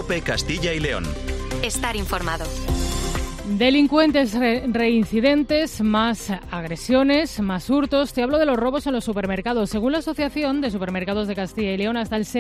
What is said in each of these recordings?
COPE Castilla y León. Estar informado. Delincuentes reincidentes, más agresiones, más hurtos. Te hablo de los robos en los supermercados. Según la Asociación de Supermercados de Castilla y León, hasta el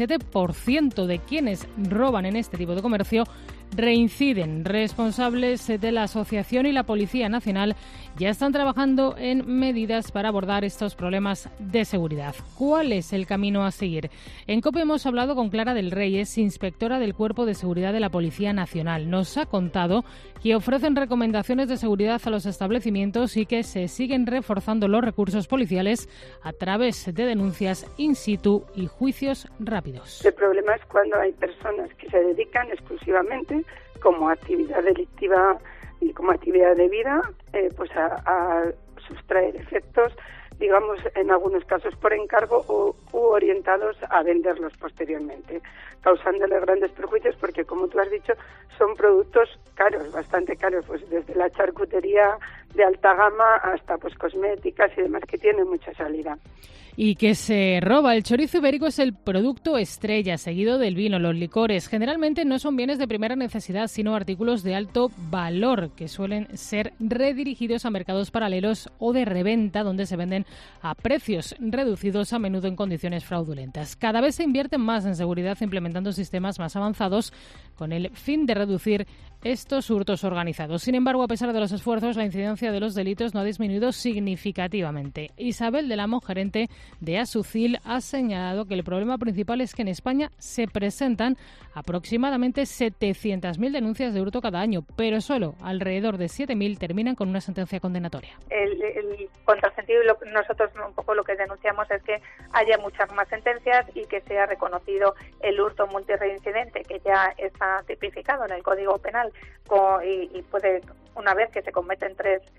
77% de quienes roban en este tipo de comercio reinciden. Responsables de la asociación y la Policía Nacional ya están trabajando en medidas para abordar estos problemas de seguridad. ¿Cuál es el camino a seguir? En COPE hemos hablado con Clara del Reyes, inspectora del Cuerpo de Seguridad de la Policía Nacional. Nos ha contado que ofrecen recomendaciones de seguridad a los establecimientos y que se siguen reforzando los recursos policiales a través de denuncias in situ y juicios rápidos. El problema es cuando hay personas que se dedican exclusivamente como actividad delictiva y como actividad de vida, pues a sustraer efectos, digamos, en algunos casos por encargo u orientados a venderlos posteriormente, causándole grandes perjuicios porque, como tú has dicho, son productos caros, bastante caros, pues desde la charcutería de alta gama hasta pues cosméticas y demás que tienen mucha salida. Y que se roba. El chorizo ibérico es el producto estrella, seguido del vino, los licores. Generalmente no son bienes de primera necesidad, sino artículos de alto valor, que suelen ser redirigidos a mercados paralelos o de reventa, donde se venden a precios reducidos, a menudo en condiciones fraudulentas. Cada vez se invierte más en seguridad implementando sistemas más avanzados con el fin de reducir estos hurtos organizados. Sin embargo, a pesar de los esfuerzos, la incidencia de los delitos no ha disminuido significativamente. Isabel del Amo, gerente de Asucil, ha señalado que el problema principal es que en España se presentan aproximadamente 700.000 denuncias de hurto cada año, pero solo alrededor de 7.000 terminan con una sentencia condenatoria. El contrasentido y nosotros un poco lo que denunciamos es que haya muchas más sentencias y que sea reconocido el hurto multireincidente, que ya está tipificado en el Código Penal y puede, una vez que se cometen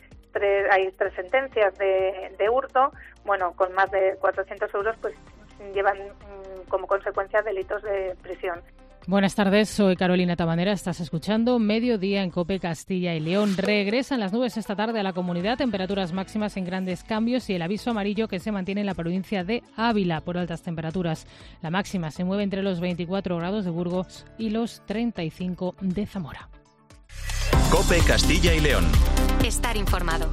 hay tres sentencias de hurto, bueno, con más de 400 euros, pues llevan como consecuencia delitos de prisión. Buenas tardes, soy Carolina Tabanera, estás escuchando Mediodía en COPE Castilla y León. Regresan las nubes esta tarde a la comunidad, temperaturas máximas en grandes cambios y el aviso amarillo que se mantiene en la provincia de Ávila por altas temperaturas. La máxima se mueve entre los 24 grados de Burgos y los 35 de Zamora. COPE Castilla y León. Estar informado.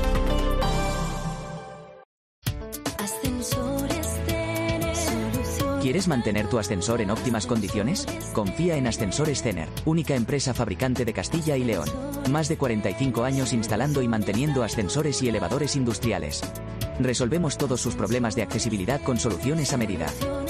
¿Quieres mantener tu ascensor en óptimas condiciones? Confía en Ascensores Cener, única empresa fabricante de Castilla y León. Más de 45 años instalando y manteniendo ascensores y elevadores industriales. Resolvemos todos sus problemas de accesibilidad con soluciones a medida.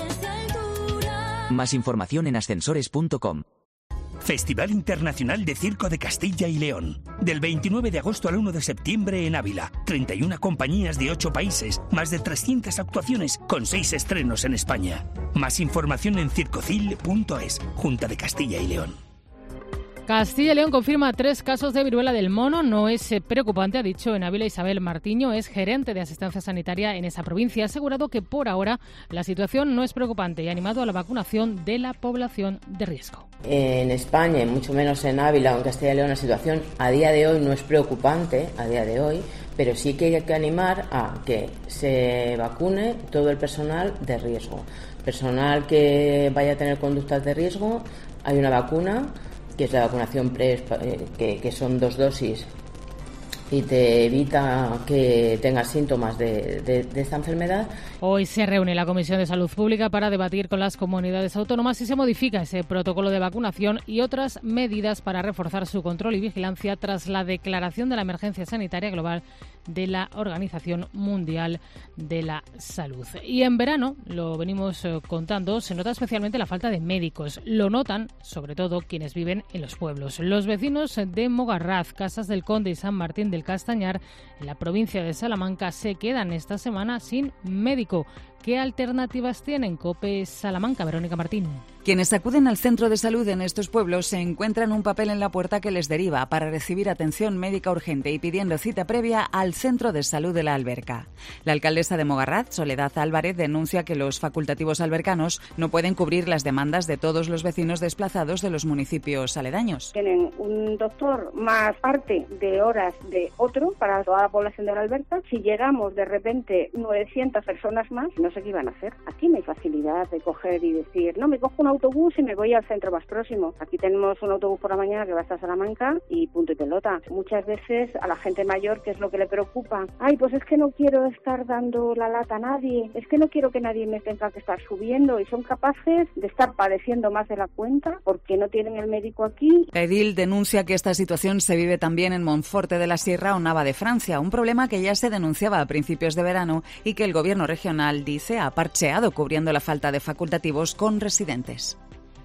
Más información en ascensores.com. Festival Internacional de Circo de Castilla y León. Del 29 de agosto al 1 de septiembre en Ávila. 31 compañías de 8 países, más de 300 actuaciones con 6 estrenos en España. Más información en circocil.es, Junta de Castilla y León. Castilla y León confirma 3 casos de viruela del mono. No es preocupante, ha dicho en Ávila Isabel Martiño, es gerente de asistencia sanitaria en esa provincia. Ha asegurado que por ahora la situación no es preocupante y ha animado a la vacunación de la población de riesgo. En España, y mucho menos en Ávila o en Castilla y León, la situación a día de hoy no es preocupante, pero sí que hay que animar a que se vacune todo el personal de riesgo. Personal que vaya a tener conductas de riesgo, hay una vacuna que es la vacunación que son 2 dosis y te evita que tengas síntomas de esta enfermedad. Hoy se reúne la Comisión de Salud Pública para debatir con las comunidades autónomas si se modifica ese protocolo de vacunación y otras medidas para reforzar su control y vigilancia tras la declaración de la emergencia sanitaria global de la Organización Mundial de la Salud. Y en verano, lo venimos contando, se nota especialmente la falta de médicos. Lo notan sobre todo quienes viven en los pueblos. Los vecinos de Mogarraz, Casas del Conde y San Martín del Castañar, en la provincia de Salamanca, se quedan esta semana sin médico. ¿Qué alternativas tienen? COPE Salamanca, Verónica Martín. Quienes acuden al centro de salud en estos pueblos se encuentran un papel en la puerta que les deriva para recibir atención médica urgente y pidiendo cita previa al centro de salud de la Alberca. La alcaldesa de Mogarraz, Soledad Álvarez, denuncia que los facultativos albercanos no pueden cubrir las demandas de todos los vecinos desplazados de los municipios aledaños. Tienen un doctor más parte de horas de otro para toda la población de la Alberca. Si llegamos de repente 900 personas más, no sé qué iban a hacer. Aquí no hay facilidad. oportunidad de coger y decir, no, me cojo un autobús y me voy al centro más próximo. Aquí tenemos un autobús por la mañana que va hasta Salamanca y punto y pelota. Muchas veces a la gente mayor, ¿qué es lo que le preocupa? Ay, pues es que no quiero estar dando la lata a nadie, es que no quiero que nadie me tenga que estar subiendo, y son capaces de estar padeciendo más de la cuenta porque no tienen el médico aquí. La edil denuncia que esta situación se vive también en Monforte de la Sierra o Nava de Francia, un problema que ya se denunciaba a principios de verano y que el gobierno regional, dice, ha parcheado cubriendo la falta de facultativos con residentes.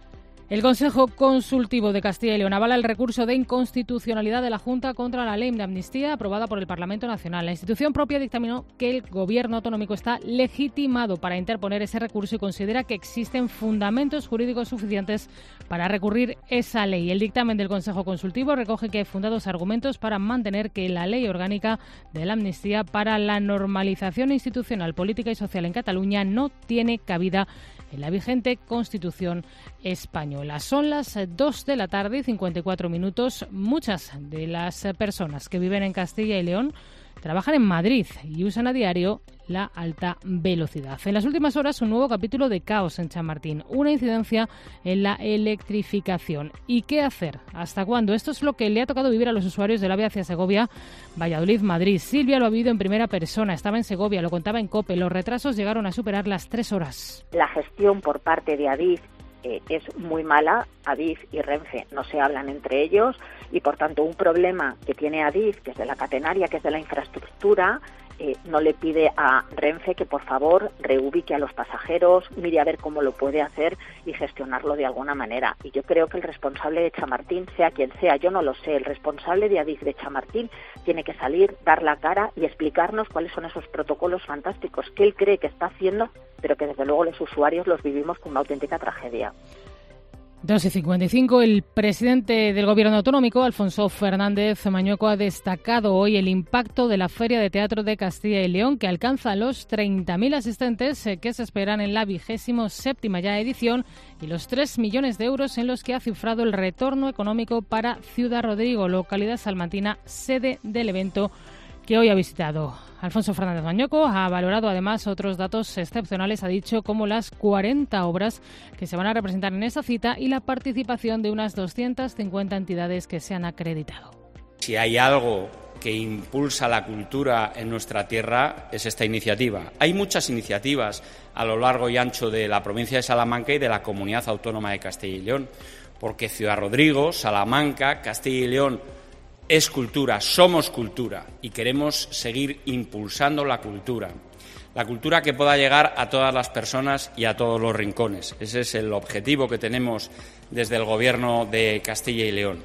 El Consejo Consultivo de Castilla y León avala el recurso de inconstitucionalidad de la Junta contra la ley de amnistía aprobada por el Parlamento Nacional. La institución propia dictaminó que el Gobierno autonómico está legitimado para interponer ese recurso y considera que existen fundamentos jurídicos suficientes para recurrir esa ley. El dictamen del Consejo Consultivo recoge que hay fundados argumentos para mantener que la ley orgánica de la amnistía para la normalización institucional, política y social en Cataluña no tiene cabida en la vigente Constitución española. Son las 2 de la tarde y 54 minutos. Muchas de las personas que viven en Castilla y León trabajan en Madrid y usan a diario la alta velocidad. En las últimas horas, un nuevo capítulo de caos en Chamartín, una incidencia en la electrificación. ¿Y qué hacer? ¿Hasta cuándo? Esto es lo que le ha tocado vivir a los usuarios del AVE hacia Segovia, Valladolid, Madrid. Silvia lo ha vivido en primera persona, estaba en Segovia, lo contaba en COPE. Los retrasos llegaron a superar las 3 horas. La gestión por parte de Adif es muy mala. Adif y Renfe no se hablan entre ellos y, por tanto, un problema que tiene Adif, que es de la catenaria, que es de la infraestructura, no le pide a Renfe que por favor reubique a los pasajeros, mire a ver cómo lo puede hacer y gestionarlo de alguna manera. Y yo creo que el responsable de Chamartín, sea quien sea, yo no lo sé, el responsable de Adif de Chamartín tiene que salir, dar la cara y explicarnos cuáles son esos protocolos fantásticos que él cree que está haciendo, pero que desde luego los usuarios los vivimos como una auténtica tragedia. 2:55. El presidente del Gobierno autonómico, Alfonso Fernández Mañueco, ha destacado hoy el impacto de la Feria de Teatro de Castilla y León, que alcanza los 30.000 asistentes que se esperan en la 27ª ya edición, y los 3 millones de euros en los que ha cifrado el retorno económico para Ciudad Rodrigo, localidad salmantina, sede del evento que hoy ha visitado. Alfonso Fernández Mañueco ha valorado además otros datos excepcionales, ha dicho, como las 40 obras que se van a representar en esa cita y la participación de unas 250 entidades que se han acreditado. Si hay algo que impulsa la cultura en nuestra tierra es esta iniciativa. Hay muchas iniciativas a lo largo y ancho de la provincia de Salamanca y de la Comunidad Autónoma de Castilla y León, porque Ciudad Rodrigo, Salamanca, Castilla y León es cultura, somos cultura y queremos seguir impulsando la cultura que pueda llegar a todas las personas y a todos los rincones. Ese es el objetivo que tenemos desde el Gobierno de Castilla y León.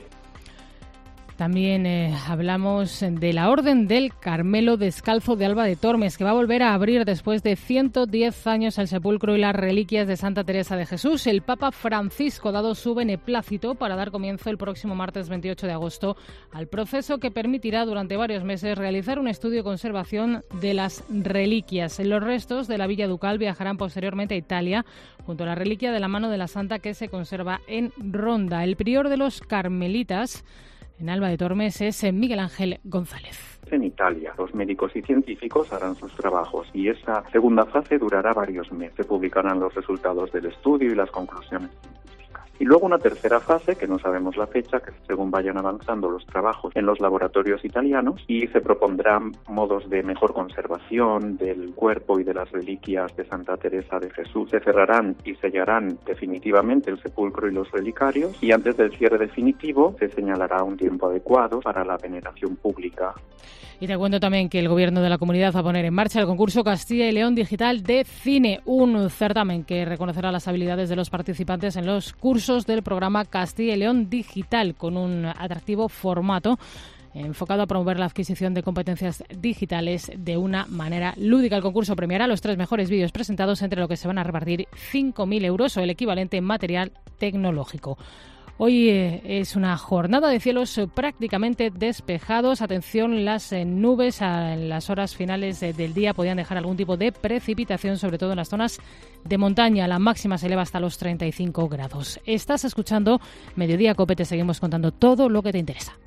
También hablamos de la Orden del Carmelo Descalzo de Alba de Tormes, que va a volver a abrir después de 110 años el sepulcro y las reliquias de Santa Teresa de Jesús. El Papa Francisco ha dado su beneplácito para dar comienzo el próximo martes 28 de agosto al proceso que permitirá durante varios meses realizar un estudio de conservación de las reliquias. Los restos de la Villa Ducal viajarán posteriormente a Italia, junto a la reliquia de la mano de la Santa que se conserva en Ronda. El prior de los carmelitas en Alba de Tormes es Miguel Ángel González. En Italia, los médicos y científicos harán sus trabajos y esa segunda fase durará varios meses. Se publicarán los resultados del estudio y las conclusiones científicas. Y luego una tercera fase, que no sabemos la fecha, que según vayan avanzando los trabajos en los laboratorios italianos, y se propondrán modos de mejor conservación del cuerpo y de las reliquias de Santa Teresa de Jesús. Se cerrarán y sellarán definitivamente el sepulcro y los relicarios, y antes del cierre definitivo se señalará un tiempo adecuado para la veneración pública. Y te cuento también que el Gobierno de la Comunidad va a poner en marcha el concurso Castilla y León Digital de Cine, un certamen que reconocerá las habilidades de los participantes en los cursos del programa Castilla y León Digital, con un atractivo formato enfocado a promover la adquisición de competencias digitales de una manera lúdica. El concurso premiará los 3 mejores vídeos presentados, entre lo que se van a repartir 5.000 euros o el equivalente en material tecnológico. Hoy es una jornada de cielos prácticamente despejados. Atención, las nubes en las horas finales del día podían dejar algún tipo de precipitación, sobre todo en las zonas de montaña. La máxima se eleva hasta los 35 grados. Estás escuchando Mediodía COPE, te seguimos contando todo lo que te interesa.